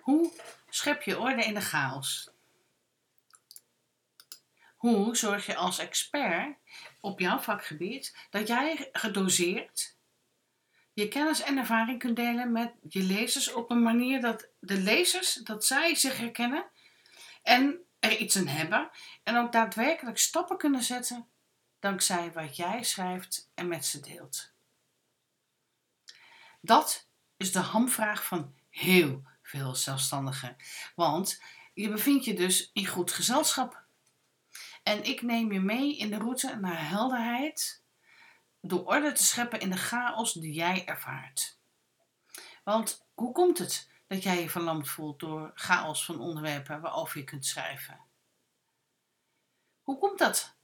Hoe schep je orde in de chaos? Hoe zorg je als expert op jouw vakgebied dat jij gedoseerd je kennis en ervaring kunt delen met je lezers op een manier dat de lezers, dat zij zich herkennen en er iets aan hebben en ook daadwerkelijk stappen kunnen zetten dankzij wat jij schrijft en met ze deelt? Dat is de hamvraag van heel veel zelfstandigen, want je bevindt je dus in goed gezelschap. En ik neem je mee in de route naar helderheid door orde te scheppen in de chaos die jij ervaart. Want hoe komt het dat jij je verlamd voelt door chaos van onderwerpen waarover je kunt schrijven? Hoe komt dat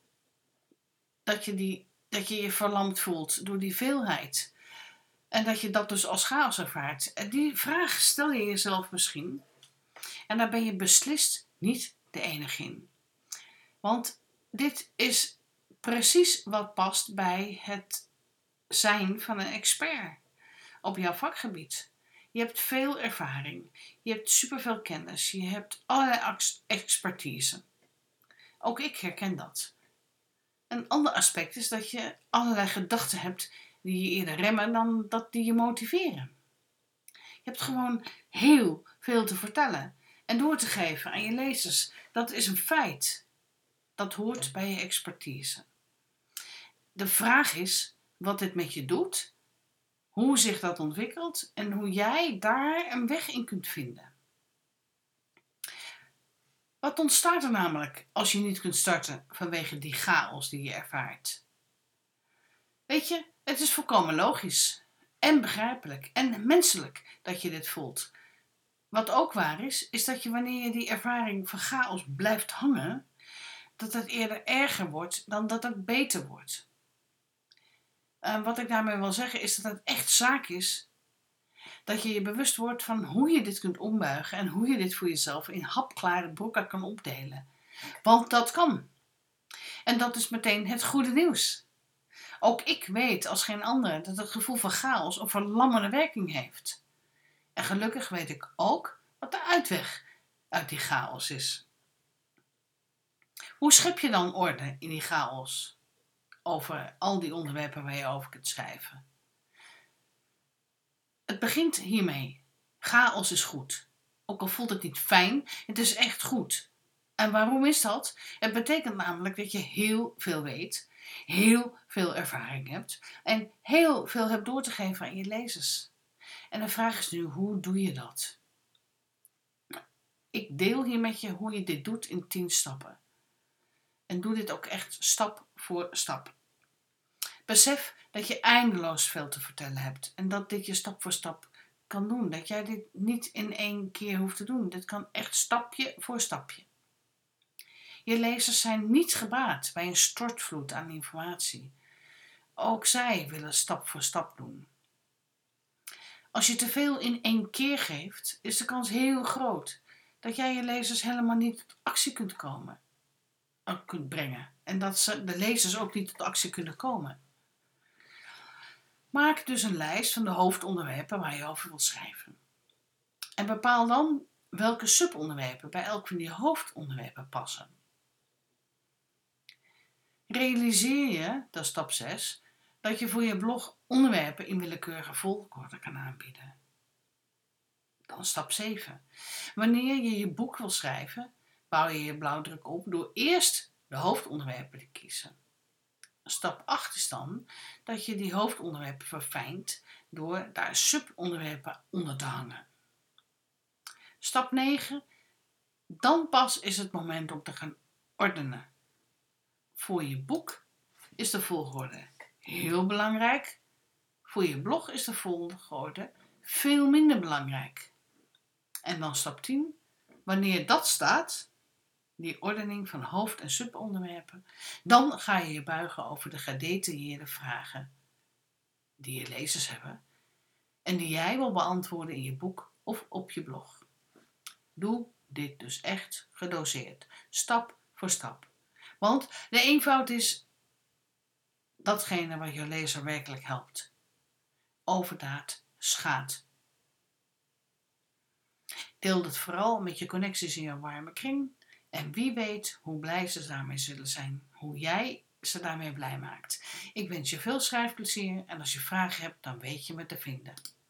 je je verlamd voelt door die veelheid? En dat je dat dus als chaos ervaart? En die vraag stel je jezelf misschien. En daar ben je beslist niet de enige in. Want dit is precies wat past bij het zijn van een expert op jouw vakgebied. Je hebt veel ervaring, je hebt superveel kennis, je hebt allerlei expertise. Ook ik herken dat. Een ander aspect is dat je allerlei gedachten hebt die je eerder remmen dan dat die je motiveren. Je hebt gewoon heel veel te vertellen en door te geven aan je lezers. Dat is een feit. Dat hoort bij je expertise. De vraag is wat dit met je doet, hoe zich dat ontwikkelt en hoe jij daar een weg in kunt vinden. Wat ontstaat er namelijk als je niet kunt starten vanwege die chaos die je ervaart? Weet je, het is volkomen logisch en begrijpelijk en menselijk dat je dit voelt. Wat ook waar is dat je wanneer je die ervaring van chaos blijft hangen, dat het eerder erger wordt dan dat het beter wordt. Wat ik daarmee wil zeggen is dat het echt zaak is dat je je bewust wordt van hoe je dit kunt ombuigen en hoe je dit voor jezelf in hapklare brokken kan opdelen. Want dat kan. En dat is meteen het goede nieuws. Ook ik weet als geen ander dat het gevoel van chaos een verlammende werking heeft. En gelukkig weet ik ook wat de uitweg uit die chaos is. Hoe schep je dan orde in die chaos? Over al die onderwerpen waar je over kunt schrijven. Het begint hiermee. Chaos is goed. Ook al voelt het niet fijn, het is echt goed. En waarom is dat? Het betekent namelijk dat je heel veel weet, heel veel ervaring hebt en heel veel hebt door te geven aan je lezers. En de vraag is nu, hoe doe je dat? Ik deel hier met je hoe je dit doet in 10 stappen. En doe dit ook echt stap voor stap. Besef dat je eindeloos veel te vertellen hebt en dat dit je stap voor stap kan doen. Dat jij dit niet in 1 keer hoeft te doen. Dit kan echt stapje voor stapje. Je lezers zijn niet gebaat bij een stortvloed aan informatie. Ook zij willen stap voor stap doen. Als je te veel in 1 keer geeft, is de kans heel groot dat jij je lezers helemaal niet tot actie kunt brengen. En dat de lezers ook niet tot actie kunnen komen. Maak dus een lijst van de hoofdonderwerpen waar je over wilt schrijven. En bepaal dan welke subonderwerpen bij elk van die hoofdonderwerpen passen. Realiseer je, dat is stap 6, dat je voor je blog onderwerpen in willekeurige volgorde kan aanbieden. Dan stap 7. Wanneer je je boek wil schrijven, bouw je je blauwdruk op door eerst de hoofdonderwerpen te kiezen. Stap 8 is dan dat je die hoofdonderwerpen verfijnt door daar subonderwerpen onder te hangen. Stap 9. Dan pas is het moment om te gaan ordenen. Voor je boek is de volgorde heel belangrijk. Voor je blog is de volgorde veel minder belangrijk. En dan stap 10. Wanneer dat staat, die ordening van hoofd- en subonderwerpen, dan ga je je buigen over de gedetailleerde vragen die je lezers hebben en die jij wil beantwoorden in je boek of op je blog. Doe dit dus echt gedoseerd, stap voor stap. Want de eenvoud is datgene wat je lezer werkelijk helpt. Overdaad schaadt. Deel het vooral met je connecties in jouw warme kring. En wie weet hoe blij ze daarmee zullen zijn. Hoe jij ze daarmee blij maakt. Ik wens je veel schrijfplezier en als je vragen hebt, dan weet je me te vinden.